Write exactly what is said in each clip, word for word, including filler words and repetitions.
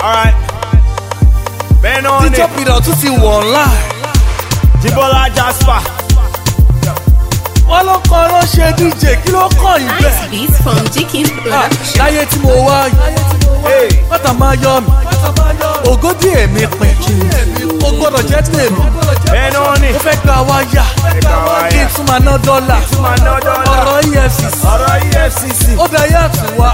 Alright. Bẹ́ẹ̀ni ọ̀nì. Títọ́ pìdọ̀ tún ti wọ̀ online. Jíbọ́lá Jasper. Wọ́n ló kọ́ ló ṣe D J kí ló kàn yín bẹ́ẹ̀. Nice beats from Jikin's production. Láyé tí mo wá yìí, bàtà máa yọ mi, ògódì èmi pin kí o gbọ́dọ̀ jẹ́ tèmi. Bẹ́ẹ̀ni ọ̀nì. Mo fẹ́ gba wáyà, kí n tún máa ná dọ́là. Ọ̀rọ̀ E F C C, Ọ̀rọ̀ E F C C. ó dayé àtúnwá,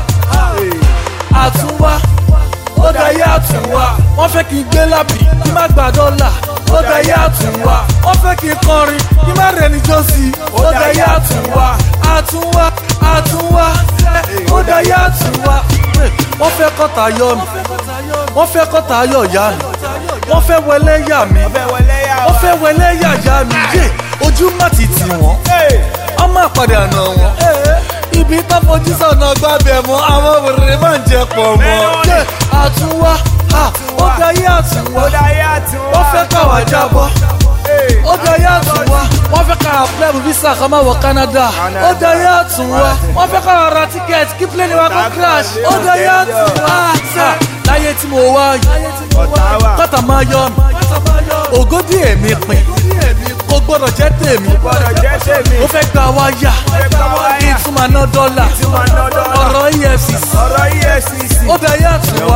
àtúnwá, ó dayé àtúnwá. Wọ́n fẹ́ kí n gbé lábì, kí n má gba dọ́là. Ó dayé àtúnwá, wọ́n fẹ́ kí n kọrin, kí n má rẹni jó sí. Ó dayé àtúnwá, àtúnwá, àtúnwá, ó dayé àtúnwá. Wọ́n fẹ́ kọ́ta yọ mi, wọ́n fẹ́ kọ́ta yọ ìyá mi, wọ́n fẹ́ wẹlé yà mí, wọ́n fẹ́ wẹlé yà yá mi. Yé ojú má ti tì wọ́n, ọmọ àpàdé àná wọn. Ibi tó fojú sọ̀nà gbábẹ̀ mọ́, àwọn wèrè máa ń jẹ pọ̀ mọ́. Yé àtúnwá, ó dayé àtúnwá, wọ́n fẹ́ káwá jábọ́. Ó dayé àtúnwá, wọ́n fẹ́ káwá plẹ́bù visa ká máa wọ Canada. Ó dayé àtúnwá, wọ́n fẹ́ káwá ra tíkẹ́ẹ̀tì kí plẹ́ni wa kó crash. Ó dayé àtúnwá, láyé tí mo wá yìí, kọ́tà máa yọ mi, ògódì èmi pin, kò gbọ́dọ̀ jẹ́ tèmi. Mo fẹ́ gba wáyà, kí n tún máa ná dọ́là. Ọ̀rọ̀ E F C C, ó dayé àtúnwá,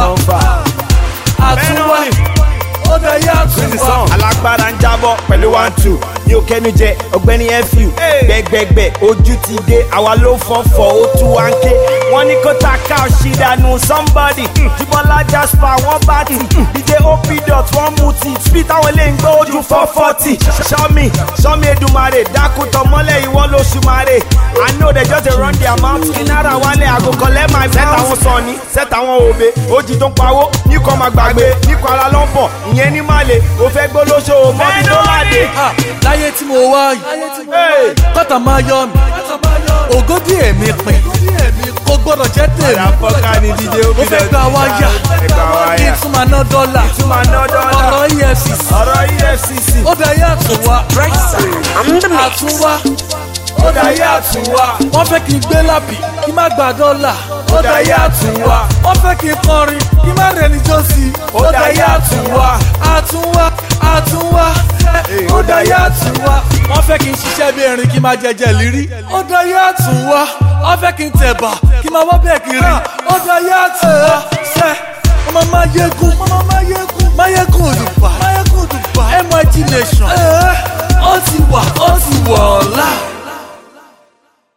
àtúnwá, ó dayé àtúnwá. Alágbára ń jábọ̀ pẹ̀lú one two ní òkèénu jẹ ọ̀gbẹ́ni F U gbẹgbẹgbẹ ojú ti dé àwa ló fọ́fọ́ ó tú wá ń ké wọ́n ní kó ta ká ṣìdánù somebody Jíbọ́lá Jasper wọ́n bá tì D J O P dot wọ́n mú ti speed táwọn ilé ń gbé ojú four forty sọ́mi sọ́mi Èdùmàrè dákútọ̀ mọ́lẹ̀ ìwọ lóṣù màrè I know they just dey run their mouth inára wálé àgò collect my set àwọn sọ̀ni set àwọn òbe ojì tó ń pawó níkọ̀ máa gbàgbé níkọ̀ ara ló ń bọ̀ ìyẹn ní màlè ó fẹ́ gbólóṣó mọ́bí tó láde. Láyé tí mo wá yìí, kọ́tà máa yọ mi, ògódì èmi pin, kò gbọ́dọ̀ jẹ́ tèmi. Mo fẹ́ gba wáyà, kí n tún máa ná dọ́là. Ọ̀rọ̀ E F C C, ó dayé àtúnwá, àtúnwá, ó dayé àtúnwá. Wọ́n fẹ́ kí n gbé lábì, kí n má gba dọ́là. Ó dayé àtúnwá, wọ́n fẹ́ kí n kọrin, kí n má rẹni jó sí. Ó dayé àtúnwá, àtúnwá, àtúnwá, ó dayé àtúnwá. Wọ́n fẹ́ kí n ṣiṣẹ́ bí erin, kí n máa jẹjẹ lírí. Ó dayé àtúnwá, wọ́n fẹ́ kí n tẹ̀bà, kí n máa wọ́ bẹ́ẹ̀ kiri. Ó dayé àtúnwá, sẹ́ ọmọ máyégún, máyégún òdùpá, M I T nation. Ó ti wà, ó ti wọ̀ ọ̀la.